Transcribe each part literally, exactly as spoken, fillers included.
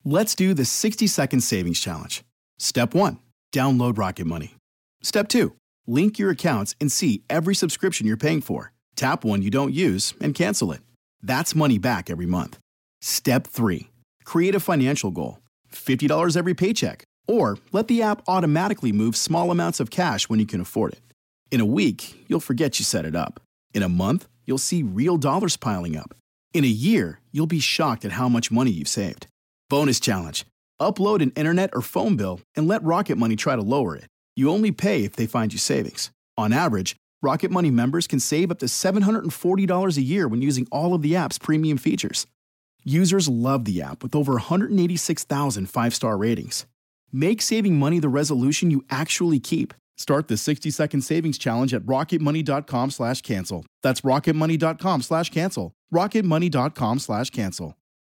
Let's do the sixty second savings challenge. Step one, download Rocket Money. Step two, link your accounts and see every subscription you're paying for. Tap one you don't use and cancel it. That's money back every month. Step three, create a financial goal. fifty dollars every paycheck. Or let the app automatically move small amounts of cash when you can afford it. In a week, you'll forget you set it up. In a month, you'll see real dollars piling up. In a year, you'll be shocked at how much money you've saved. Bonus challenge. Upload an internet or phone bill and let Rocket Money try to lower it. You only pay if they find you savings. On average, Rocket Money members can save up to seven hundred forty dollars a year when using all of the app's premium features. Users love the app with over one hundred eighty-six thousand five-star ratings. Make saving money the resolution you actually keep. Start the sixty second savings challenge at rocketmoney.com slash cancel. That's rocketmoney.com slash cancel. rocketmoney.com slash cancel.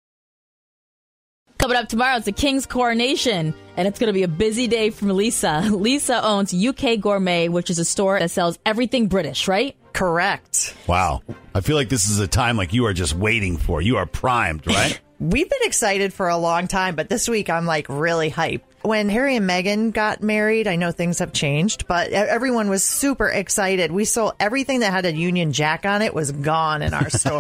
Coming up tomorrow, it's the King's coronation, and it's going to be a busy day for Lisa. Lisa owns U K Gourmet, which is a store that sells everything British, right? Correct. Wow. I feel like this is a time like you are just waiting for. You are primed, right? We've been excited for a long time, but this week I'm like really hyped. When Harry and Meghan got married, I know things have changed, but everyone was super excited. We sold everything that had a Union Jack on it was gone in our store.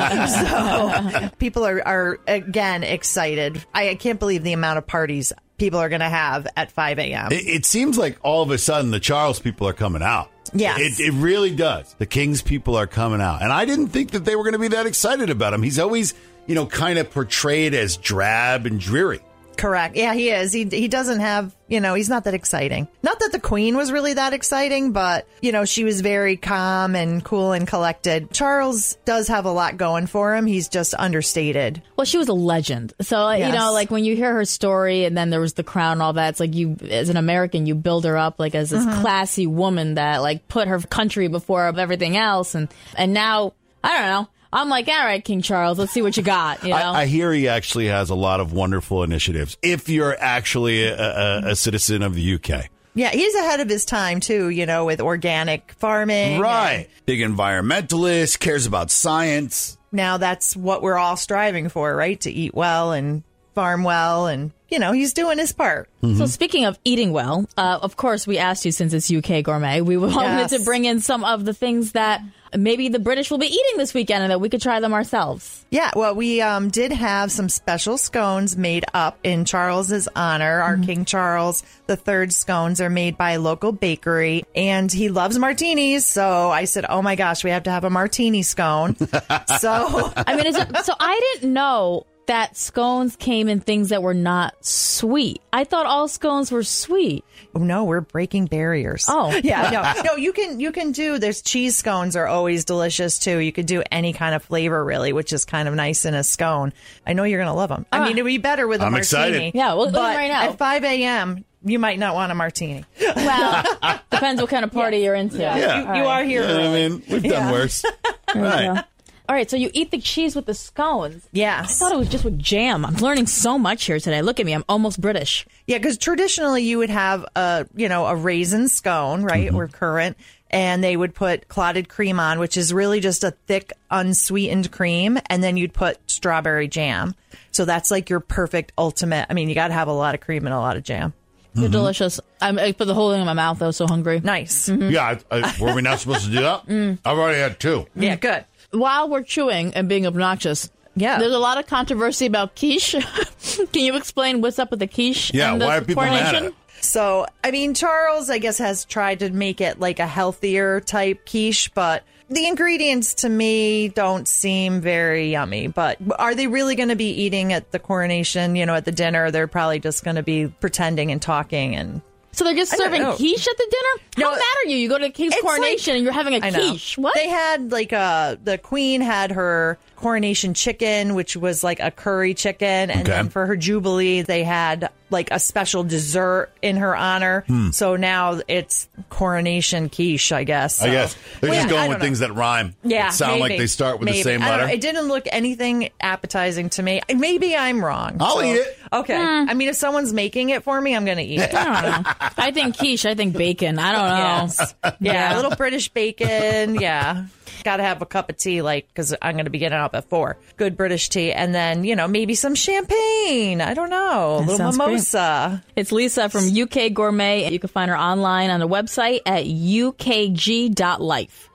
So people are, are, again, excited. I, I can't believe the amount of parties people are going to have at five a.m. It, it seems like all of a sudden the Charles people are coming out. Yes. It, it really does. The King's people are coming out. And I didn't think that they were going to be that excited about him. He's always, you know, kind of portrayed as drab and dreary. Correct. Yeah, he is. He he doesn't have, you know, he's not that exciting. Not that the Queen was really that exciting, but, you know, she was very calm and cool and collected. Charles does have a lot going for him. He's just understated. Well, she was a legend. So, Yes. you know, like when you hear her story and then there was the crown and all that, it's like you, as an American, you build her up like as this Mm-hmm. classy woman that like put her country before everything else. And, and now, I don't know. I'm like, all right, King Charles, let's see what you got. You know? I, I hear he actually has a lot of wonderful initiatives if you're actually a, a, a citizen of the U K. Yeah, he's ahead of his time, too, you know, with organic farming. Right. Big environmentalist, cares about science. Now that's what we're all striving for, right? To eat well and farm well. And, you know, he's doing his part. Mm-hmm. So speaking of eating well, uh, of course, we asked you since it's U K Gourmet, we wanted Yes. to bring in some of the things that maybe the British will be eating this weekend and that we could try them ourselves. Yeah, well, we um, did have some special scones made up in Charles's honor. Our King Charles the Third scones are made by a local bakery, and he loves martinis. So I said, oh my gosh, we have to have a martini scone. So I mean, is it, so I didn't know that scones came in things that were not sweet. I thought all scones were sweet. no, we're breaking barriers. Oh. yeah, no, no, you can you can do. There's cheese scones are always delicious too. You could do any kind of flavor really, which is kind of nice in a scone. I know you're gonna love them. I Ah. mean, it'd be better with a I'm martini. excited. Yeah, we'll do but it right now. at five a.m. you might not want a martini. Well, depends what kind of party you're into. Yeah. You, you are here. Yeah, I early. mean, we've done Yeah. worse. There you Right. go. All right, so you eat the cheese with the scones. Yes. I thought it was just with jam. I'm learning so much here today. Look at me. I'm almost British. Yeah, because traditionally you would have a, you know, a raisin scone, right, or currant, and they would put clotted cream on, which is really just a thick, unsweetened cream, and then you'd put strawberry jam. So that's like your perfect ultimate. I mean, you got to have a lot of cream and a lot of jam. They're delicious. I'm, I put the whole thing in my mouth. I was so hungry. Nice. Yeah, I, I, were we not supposed to do that? I've already had two. Yeah, good. While we're chewing and being obnoxious, Yeah. there's a lot of controversy about quiche. Can you explain what's up with the quiche? Yeah, and the why are people mad at coronation? it? So, I mean, Charles, I guess, has tried to make it like a healthier type quiche, but the ingredients to me don't seem very yummy. But are they really going to be eating at the coronation, you know, at the dinner? They're probably just going to be pretending and talking and... So they're just I don't serving know. quiche at the dinner? No, How mad are you? You go to the king's it's coronation like- and you're having a I know. quiche. What? They had like a, the queen had her coronation chicken, which was like a curry chicken. And Okay. then for her jubilee, they had like a special dessert in her honor. Hmm. So now it's coronation quiche, I guess. I So- guess. They're Well, just yeah, I going don't with know. things that rhyme. Yeah, That sound like maybe. they start with Maybe. the same I don't letter. know. It didn't look anything appetizing to me. Maybe I'm wrong. I'll So- eat it. Okay. I mean, if someone's making it for me, I'm going to eat it. I don't know. I think quiche. I think bacon. I don't know. Yes. Yeah, a little British bacon. Yeah. got to have a cup of tea, like, because I'm going to be getting up at four. Good British tea. And then, you know, maybe some champagne. I don't know. A That little sounds mimosa. great. It's Lisa from U K Gourmet. You can find her online on the website at u k g dot life.